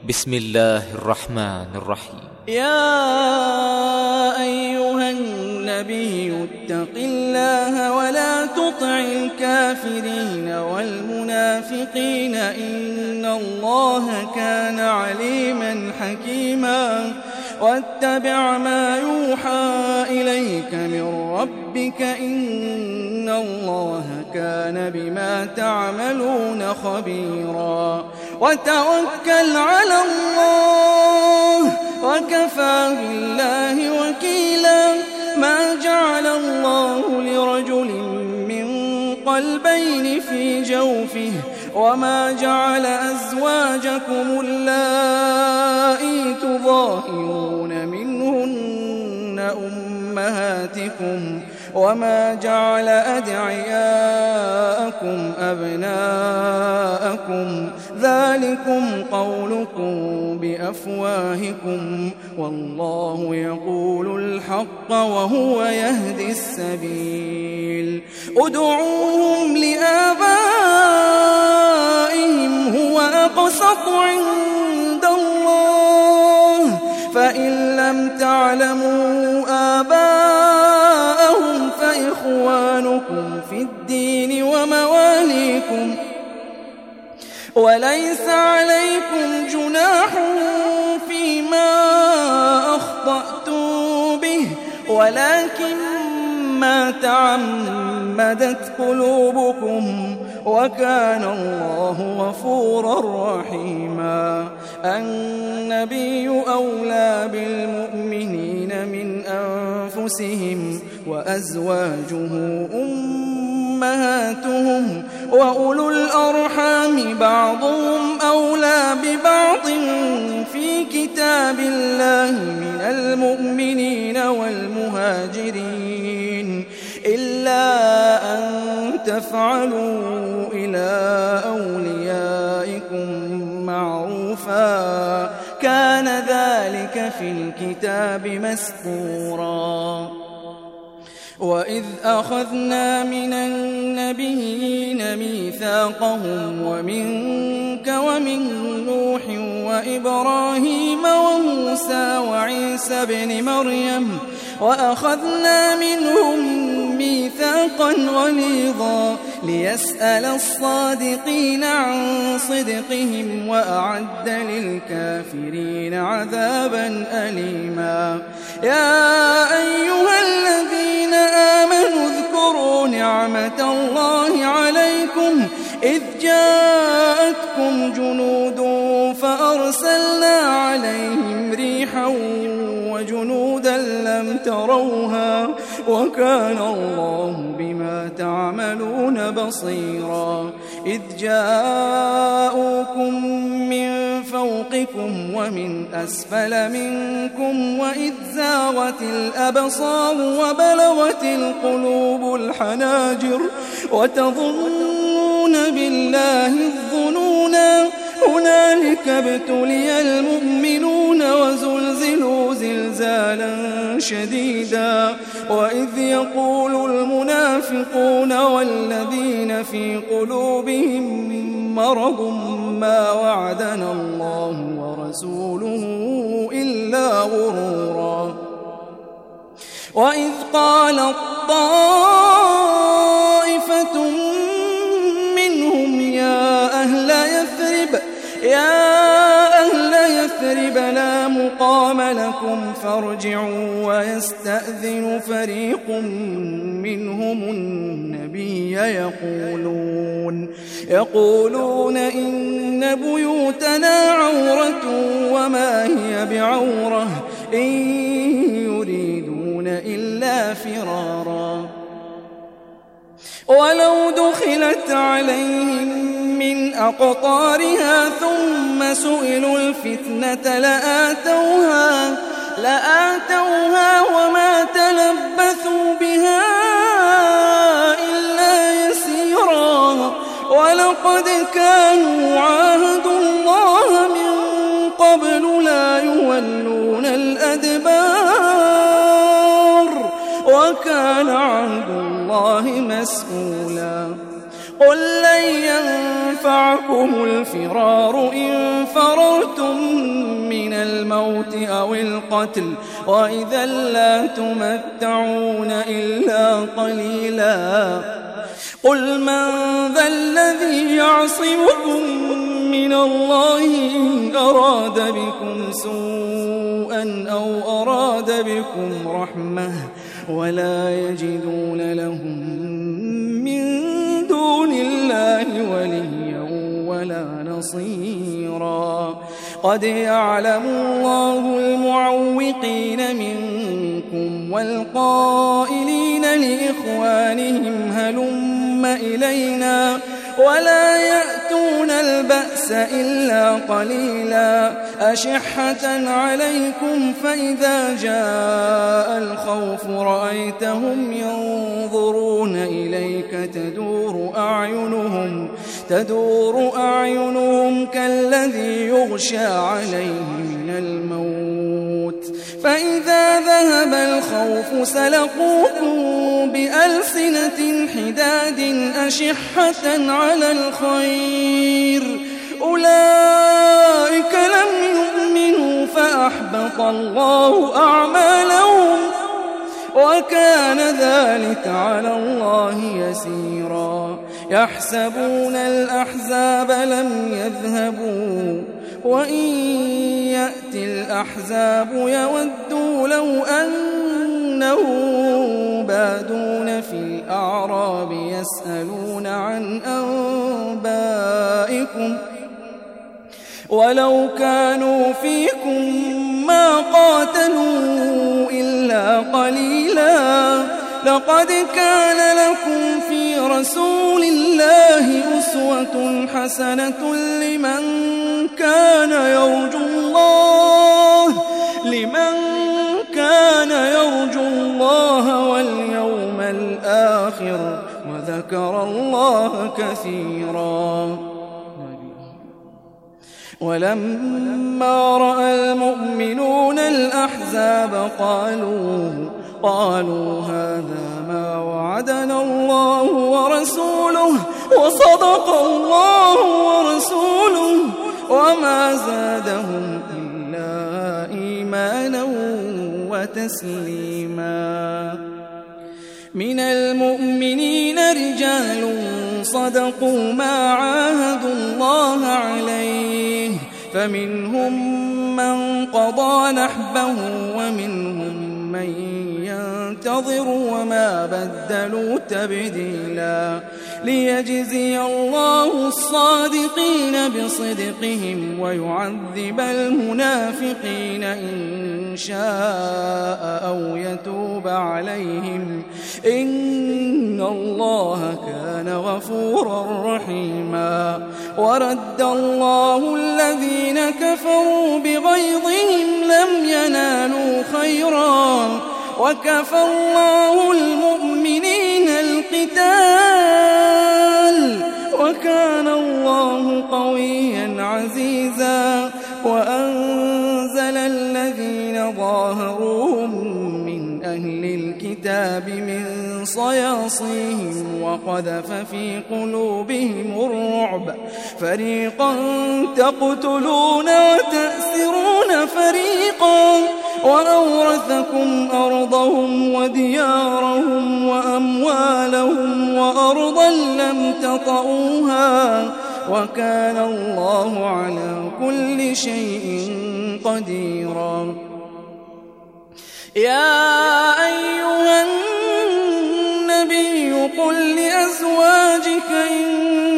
بسم الله الرحمن الرحيم. يا أيها النبي اتق الله ولا تطع الكافرين والمنافقين إن الله كان عليما حكيما واتبع ما يوحى إليك من ربك إن الله كان بما تعملون خبيرا وتوكل على الله وكفى بالله وكيلا ما جعل الله لرجل من قلبين في جوفه وما جعل أزواجكم اللائي تظاهرون منهن أمهاتكم وما جعل أدعياءكم أبناءكم ذلكم قولكم بأفواهكم والله يقول الحق وهو يهدي السبيل ادعوهم لآبائهم هو أقسط عند الله فإن لم تعلموا آباءهم فإخوانكم في الدين ومواليكم وليس عليكم جناح فيما أخطأتم به ولكن ما تعمدت قلوبكم وكان الله غفورا رحيما النبي أولى بالمؤمنين من أنفسهم وأزواجه أمهاتهم وأولو الأرحام بعضهم أولى ببعض في كتاب الله من المؤمنين والمهاجرين إلا أن تفعلوا إلى أوليائكم معروفا كان ذلك في الكتاب مسطورا وإذ أخذنا من النبيين ميثاقهم ومنك ومن نوح وإبراهيم وموسى وعيسى بن مريم وأخذنا منهم ميثاقا غليظا ليسأل الصادقين عن صدقهم وأعد للكافرين عذابا أليما يا أيها الذين آمنوا اذكروا نعمة الله عليكم إذ جاءتكم جنود فأرسلنا عليهم ريحا وجنودا لم تروها وكان الله بما تعملون بصيرا إذ جاءوكم من فوقكم ومن أسفل منكم وإذ زاغت الأبصار وبلغت القلوب الحناجر وتظنون بالله الظنونا هنالك ابتلي المؤمنون وزلزلوا زلزالا شديدا وإذ يقول المنافقون والذين في قلوبهم مرض ما وعدنا الله ورسوله إلا غرورا وإذ قالت طائفة منهم يا أهل يثرب لا مقام لكم فارجعوا ويستأذن فريق منهم النبي يقولون إن بيوتنا عورة وما هي بعورة إن يريدون إلا فرارا ولو دخلت عليهم من أقطارها ثم سئلوا الفتنة لآتوها وما تلبثوا بها إلا يسيرا ولقد كانوا عاهدوا الله من قبل لا يولون الأدبار وكان عهد الله مسؤولا قل لن ينفعكم الفرار إن فررتم الموت أو القتل وإذا لا تمتعون إلا قليلا. قل من ذا الذي يعصمكم من الله إن أراد بكم سوءا أو أراد بكم رحمة ولا يجدون لهم من دون الله وليا ولا نصيرا. قد يعلم الله المعوقين منكم والقائلين لإخوانهم هلم إلينا ولا يأتون البأس إلا قليلا. أشحة عليكم فإذا جاء الخوف رأيتهم ينظرون إليك تدور أعينهم كالذي يغشى عليه من الموت فإذا ذهب الخوف سلقوكم بألسنة حداد أشحة على الخير أولئك لم يؤمنوا فأحبط الله أعمالهم وكان ذلك على الله يسيرا. يحسبون الأحزاب لم يذهبوا وإن يأتي الأحزاب يودوا لو أنهم بادون في الأعراب يسألون عن أنبائكم ولو كانوا فيكم ما قاتلوا إلا قليلا. لقد كان لكم في رسول الله أسوة حسنة لمن كان يرجو الله واليوم الآخر وذكر الله كثيرا. ولما رأى المؤمنون الأحزاب قالوا هذا ما وعدنا الله ورسوله وصدق الله ورسوله وما زادهم إلا إيمانا وتسليما. من المؤمنين رجال صدقوا ما عاهدوا الله عليه فمنهم من قضى نحبه ومنهم من ينتظر وما بدلوا تبديلا. ليجزي الله الصادقين بصدقهم ويعذب المنافقين إن شاء أو يتوب عليهم إن الله كان غفورا رحيما. ورد الله الذين كفروا بغيظهم لم ينالوا خيرا وكفى الله المؤمنين القتال وكان الله قويا عزيزا. وأنزل الذين ظاهروهم من أهل الكتاب من صياصيهم وقذف في قلوبهم الرعب فريقا تقتلون وتأسرون فريقا وأورثكم أرضهم وديارهم وأموالهم وأرضا لم تطئوها وكان الله على كل شيء قديرا. يا أيها النبي قل لأزواجك إن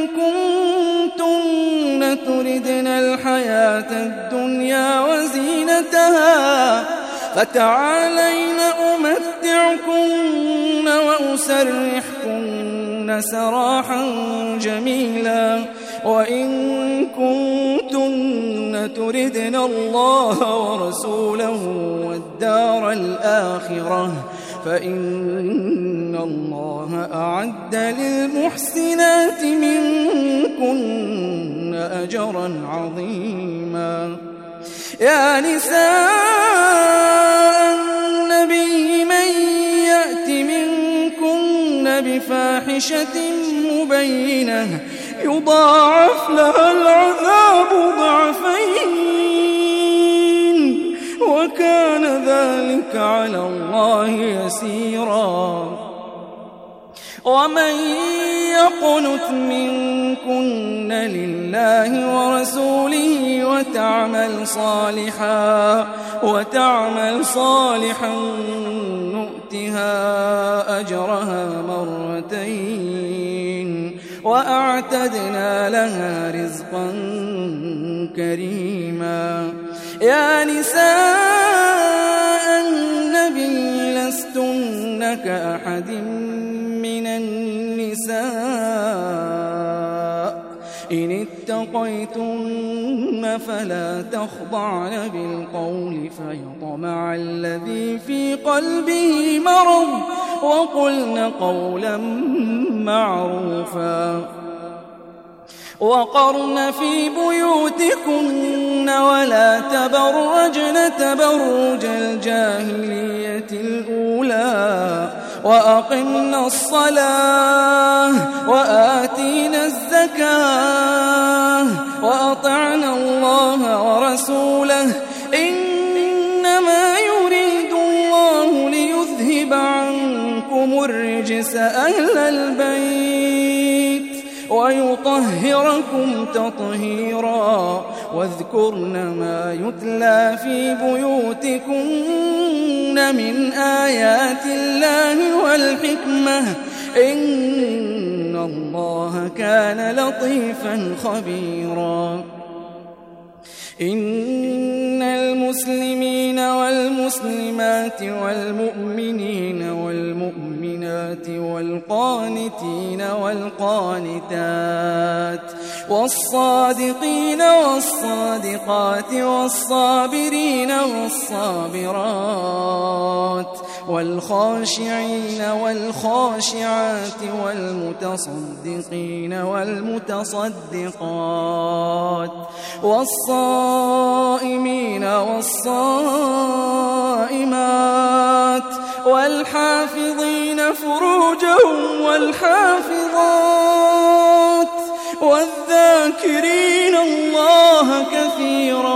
كنتن تردن الحياة الدنيا وزينتها فتعالين أمتعكن وأسرحكن سراحا جميلا. وإن كنتن تردن الله ورسوله والدار الآخرة فإن الله أعد للمحسنات منكن أجرا عظيما. يا نساء النبي من يأت منكن بفاحشة مبينة يضاعف لها العذاب ضعفين ذلك على الله يسيرا. ومن يقنت منكن لله ورسوله وتعمل صالحا نؤتها أجرها مرتين وأعتدنا لها رزقا كريما. يا نساء النبي لستن كأحد من النساء إن اتقيتن فلا تخضعن بالقول فيطمع الذي في قلبه مرض وقلن قولا معروفا. وقرن في بيوتكن ولا تبرجن تبرج الجاهلية الأولى وأقمنا الصلاة وآتينا الزكاة وأطعنا الله ورسوله إنما يريد الله ليذهب عنكم الرجس أهل البيت ويطهركم تطهيرا. واذكرن ما يتلى في بيوتكن من آيات الله والحكمة إن الله كان لطيفا خبيرا. إن المسلمين والمسلمات والمؤمنين والمؤمنات والقانتين والقانتات والصادقين والصادقات والصابرين والصابرات والخاشعين والخاشعات والمتصدقين والمتصدقات والصائمين والصائمات والحافظين فروجهم والحافظات والذاكرين الله كثيرا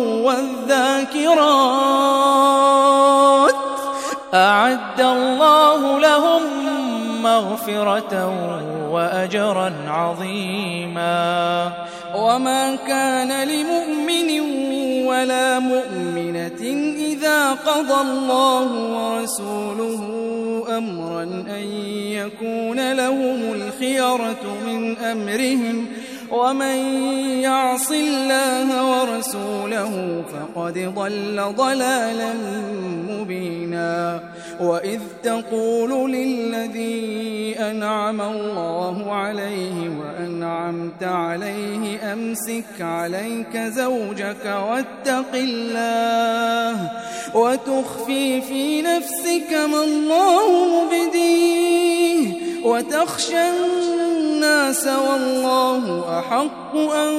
والذاكرات أعد الله لهم مغفرة وأجرا عظيما. وما كان لمؤمن ولا مؤمنة إذا قضى الله ورسوله أمرا أن يكون لهم الخيرة من أمرهم ومن يعص الله ورسوله فقد ضل ضلالا مبينا. وإذ تقول للذي أنعم الله عليه وأنعمت عليه أمسك عليك زوجك واتق الله وتخفي في نفسك ما الله مبديه وتخشى الناس والله أحق أن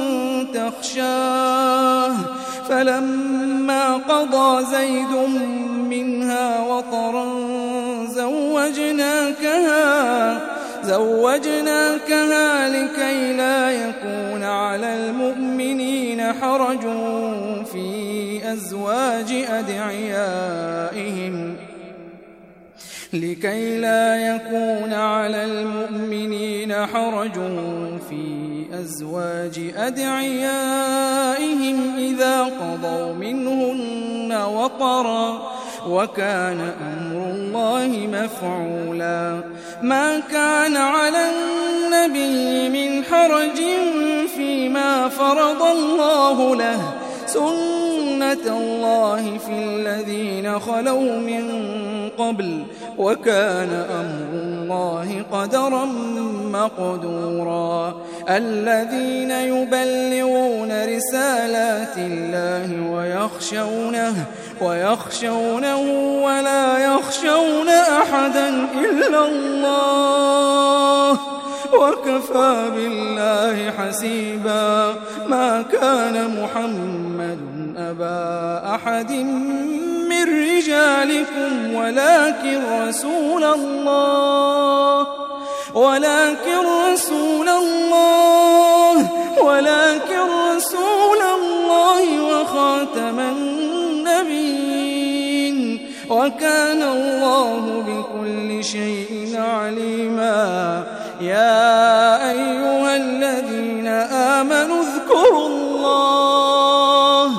تخشاه. فلما قضى زيد منها وطرا زوجناكها لكي لا يكون على المؤمنين حرج في أزواج أدعيائهم إذا قضوا منهن وطرا وكان أمر الله مفعولا. ما كان على النبي من حرج فيما فرض الله له سنة الله في الذين خلوا من قبل وكان أمر الله قدرا مقدورا. الذين يبلغون رسالات الله ويخشونه ولا يخشون أحدا إلا الله وكفى بالله حسيبا. ما كان محمد أبا أحد من رجالكم ولكن رسول الله وخاتم النبيين. وكان الله بكل شيء عليما. يا أيها الذين آمنوا اذكروا الله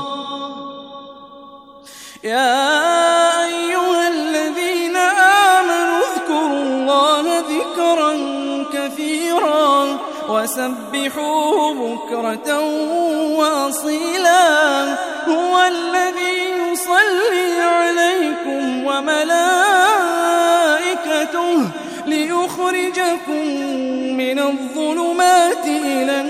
ذكرا كثيرا وسبحوه بكرة وأصيلا. هو الذي يصلي عليكم وملائكته ليخرجكم من الظلمات إلى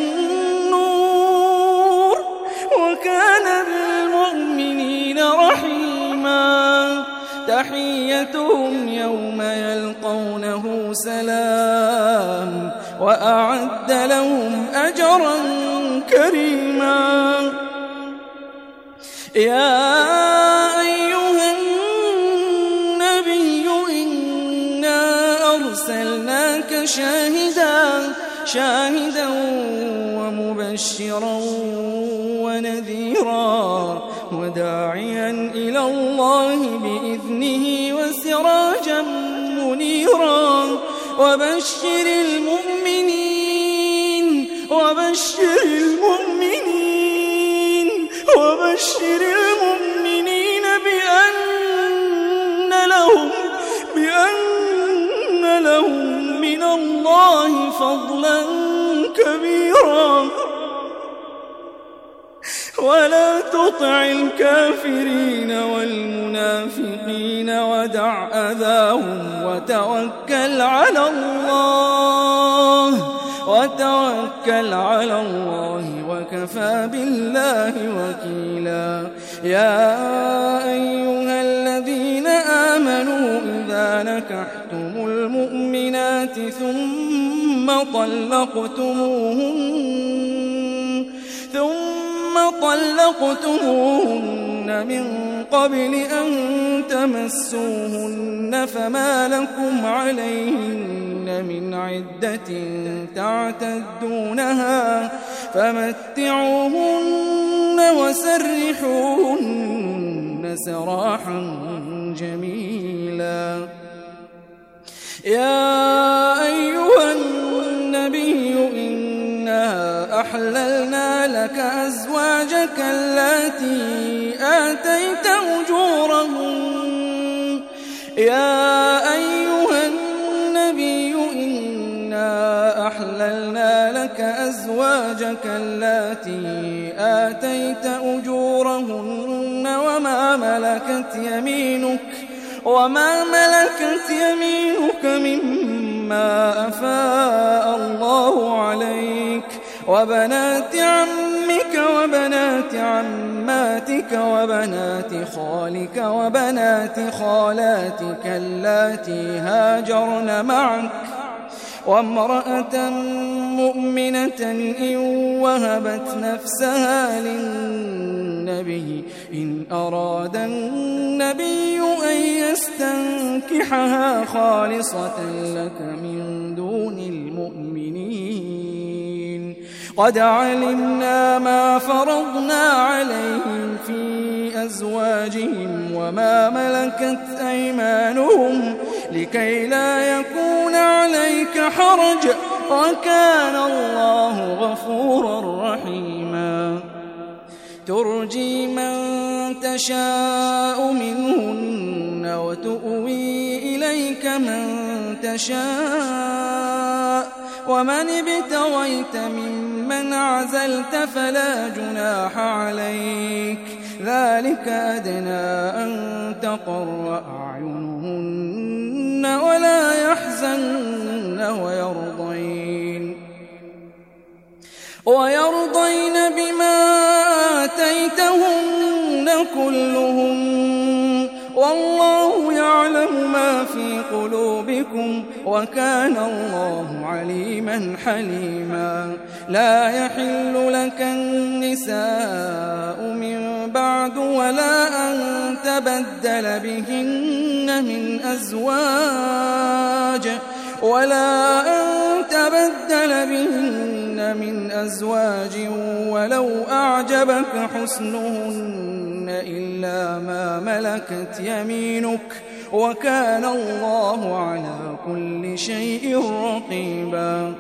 النور وكان بالمؤمنين رحيما. تحيتهم يوم يلقونه سلام وأعد لهم أجرا كريما. يا أيها النبي إنا أرسلناك شاهدا ومبشرا ونذيرا وداعيا إلى الله بإذنه وسراجا منيرا. وبشر المؤمنين بأن لهم من الله فضلا كبيرا. ولا تطع الكافرين والمنافقين ودع أذاهم وتوكل على الله وكفى بالله وكيلا. يا أيها الذين آمنوا إذا نكحتم المؤمنات ثم طلقتموهن من قبل أن تمسوهن فما لكم عليهن من عدة تعتدونها فمتعوهن وسرحوهن سراحا جميلا. يا أيها النبي إنا أحللنا لك أزواجك اللاتي آتيت أجورهن وما ملكت يمينك مما أفاء الله عليك وبنات عمك وبنات عماتك وبنات خالك وبنات خالاتك اللاتي هاجرن معك وامرأة مؤمنة إن وهبت نفسها للنبي إن أراد النبي أن يستنكحها خالصة لك من دون المؤمنين. قد علمنا ما فرضنا عليهم في أزواجهم وما ملكت أيمانهم لكي لا يكون عليك حرج وكان الله غفورا رحيما. ترجي من تشاء منهن وتؤوي إليك من تشاء ومن ابتغيت ممن عزلت فلا جناح عليك ذلك أدنى أن تقر أعينهن ولا يحزن ويرضين بما آتيتهن كلهم والله يعلم ما في قلوبكم وكان الله عليما حليما. لا يحل لك النساء من بعد ولا أن تبدل بهن من أزواج ولو أعجبك حسنهن إلا ما ما ملكت يمينك وكان الله على كل شيء رقيبا.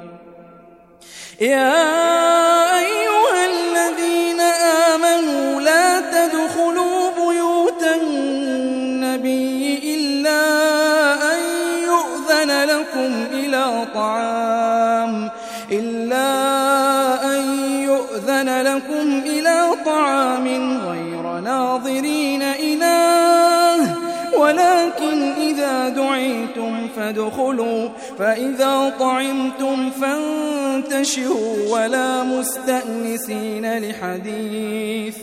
يا أيها الذين آمنوا لا تدخلوا بيوت النبي إلا أن يؤذن لكم إلى طعام غير ناظرين إناه ولكن إذا دعيتم فادخلوا فإذا طعمتم فانتشروا ولا مستأنسين لحديث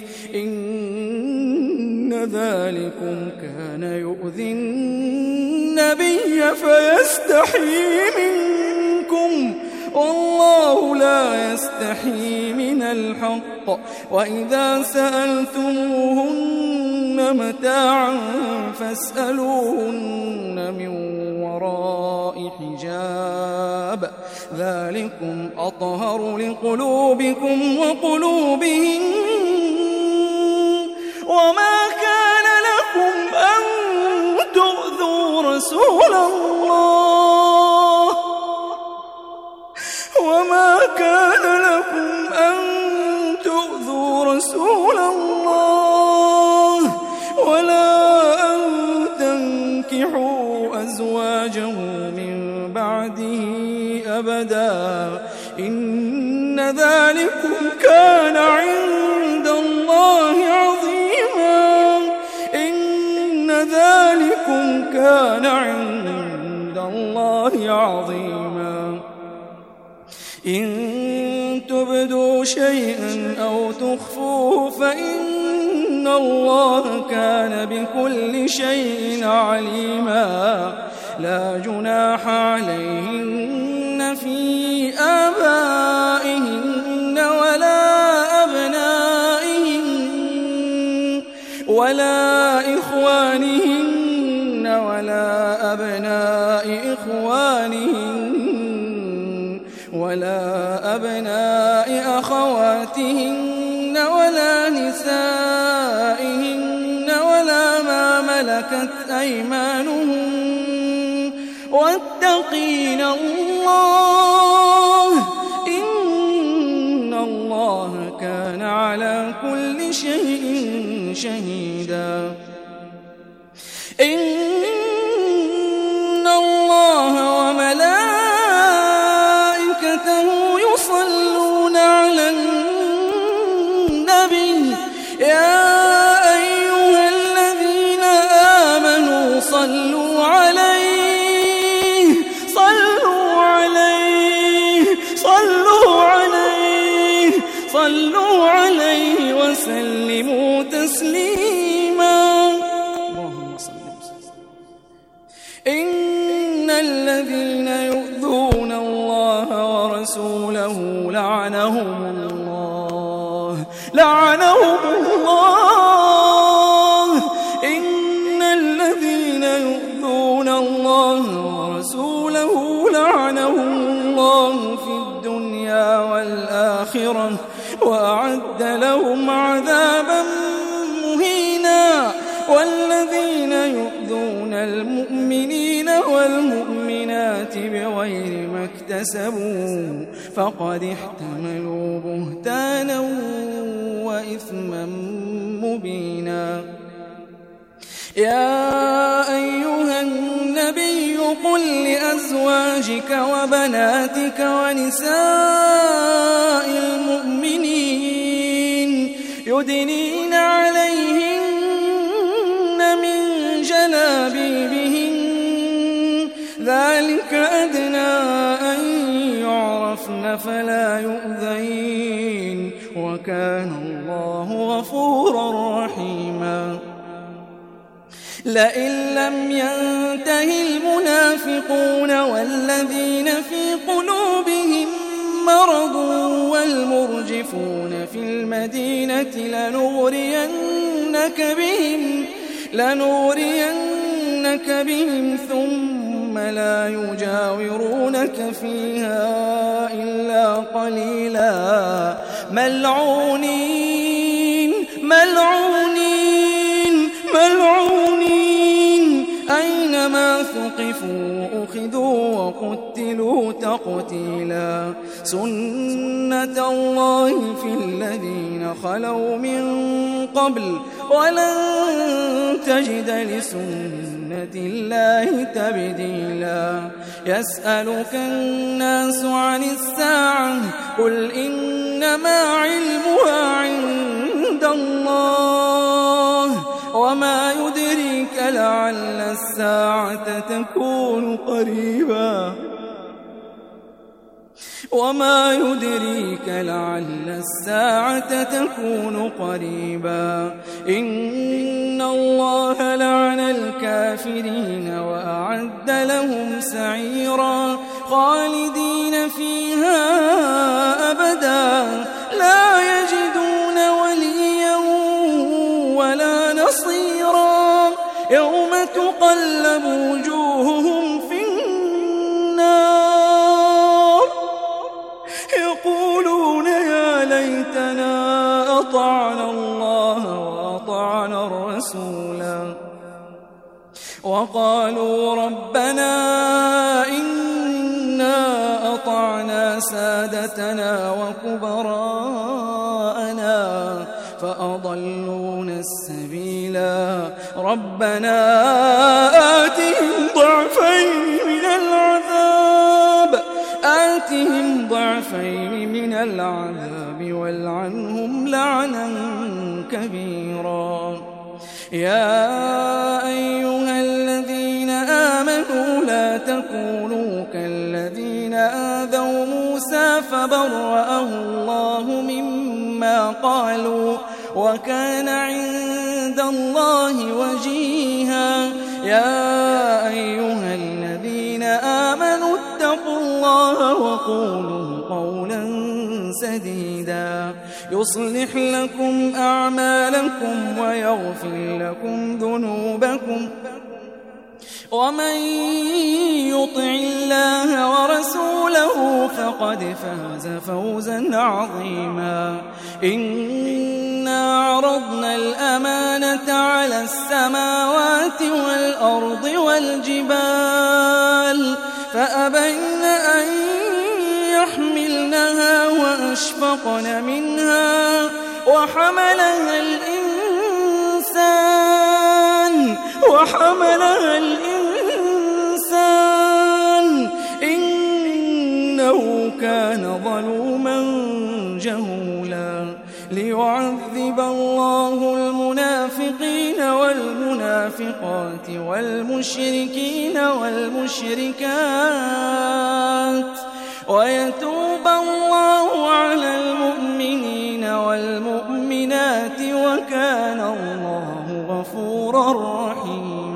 إن ذلكم كان يؤذي النبي فيستحيي منكم والله لا يستحيي من الحق. وإذا سألتموهن متاعا فاسألوهن من وراء حجاب ذلكم أطهر لقلوبكم وقلوبهم. وما كان لكم أن تؤذوا رسول الله ولا أن تنكحوا أزواجه من بعده أبدا إن ذلكم كان عند الله عظيما. إن تبدوا شيئا أو تخفوه فإن الله كان بكل شيء عليما. لا جناح عليهن في آبائهن ولا إخوانهن ولا أبناء إخوانهن ولا أبناء أخواتهن ولا نسائهن ولا ما ملكت أيمانهن واتقين الله إن الله كان على كل شيء شهيدا. إن الله وملائكته يصلون على النبي يا أيها الذين آمنوا صلوا عليه وسلموا تسليما. اللهم صل وسلم. إن الذين يؤذون الله ورسوله لعنهم الله. إن الذين يؤذون الله ورسوله لعنهم الله في الدنيا والآخرة وأعد لهم عذابا مهينا. والذين يؤذون المؤمنين والمؤمنات بغير ما اكتسبوا فقد احتملوا بهتانا وإثما مبينا. يا أيها النبي قل لأزواجك وبناتك ونساء المؤمنين يدنين عليهن من جلابيبهن ذلك أدنى أن يعرفن فلا يؤذين وكان الله غفورا رحيما. لئن لم ينته المنافقون والذين في قلوبهم مرض والمرجفون في المدينة لنغرينك بهم ثم لا يجاورونك فيها إلا قليلا ملعونين ثقفوا أخذوا وقتلوا تقتيلا سنة الله في الذين خلوا من قبل ولن تجد لسنة الله تبديلا يسألك الناس عن الساعة قل إنما علمها عند الله وما يدريك لعل الساعة تكون قريبا وما يدريك لعل الساعة تكون قريبا إن الله لعن الكافرين وأعد لهم سعيرا خالدين فيها أبدا لا يجدون وليا ولا نصيرا يوم تقلب وجوههم في النار يقولون يا ليتنا أطعنا الله وأطعنا الرسولا وقالوا ربنا إنا أطعنا سادتنا وكبراءنا فأضلونا السبيلا ربنا آتهم ضعفين من العذاب والعنهم لعنا كبيرا يا أيها الذين آمنوا لا تكونوا كالذين آذوا موسى فبرأه الله مما قالوا وكان عند الله وجيها يا أيها الذين آمنوا اتقوا الله وقولوا قولا سديدا يصلح لكم أعمالكم ويغفر لكم ذنوبكم ومن يطع الله ورسوله فقد فاز فوزا عظيما إنا عرضنا الأمانة على السماوات والأرض والجبال فأبين أن يحملنها وأشفقن منها وحملها الإنسان إنه كان ظلوما جهولا ليعذب الله المنافقين والمنافقات والمشركين والمشركات ويتوب الله على المؤمنين والمؤمنات وكان الله غفورا رحيما